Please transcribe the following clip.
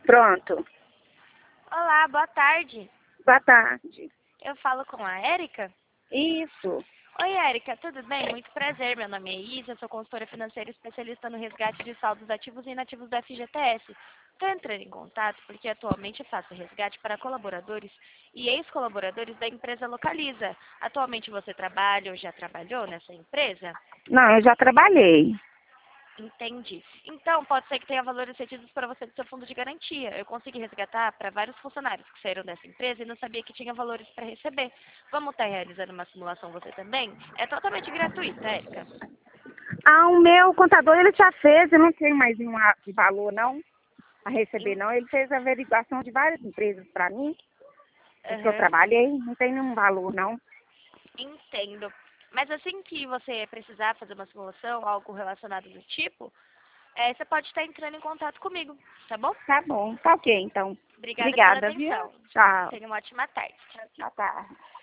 Pronto. Olá, boa tarde. Boa tarde. Eu falo com a Érica? Isso. Oi, Érica, tudo bem? Muito prazer. Meu nome é Isa, sou consultora financeira especialista no resgate de saldos ativos e inativos da FGTS. Estou entrando em contato porque atualmente eu faço resgate para colaboradores e ex-colaboradores da empresa Localiza. Atualmente você trabalha ou já trabalhou nessa empresa? Não, eu já trabalhei. Entendi. Então, pode ser que tenha valores cedidos para você do seu fundo de garantia. Eu consegui resgatar para vários funcionários que saíram dessa empresa e não sabia que tinha valores para receber. Vamos estar realizando uma simulação você também? É totalmente gratuita, Érica. Ah, o meu contador, ele já fez, eu não tenho mais nenhum valor, não, a receber, En- não. Ele fez a averiguação de várias empresas para mim, que eu Aham, trabalhei, não tem nenhum valor, não. entendo. Mas assim que você precisar fazer uma simulação, algo relacionado do tipo, você pode estar entrando em contato comigo, tá bom? Tá bom, tá ok, então. Obrigada pela Obrigada, viu? atenção. Tchau. Tenha uma ótima tarde. Boa tarde.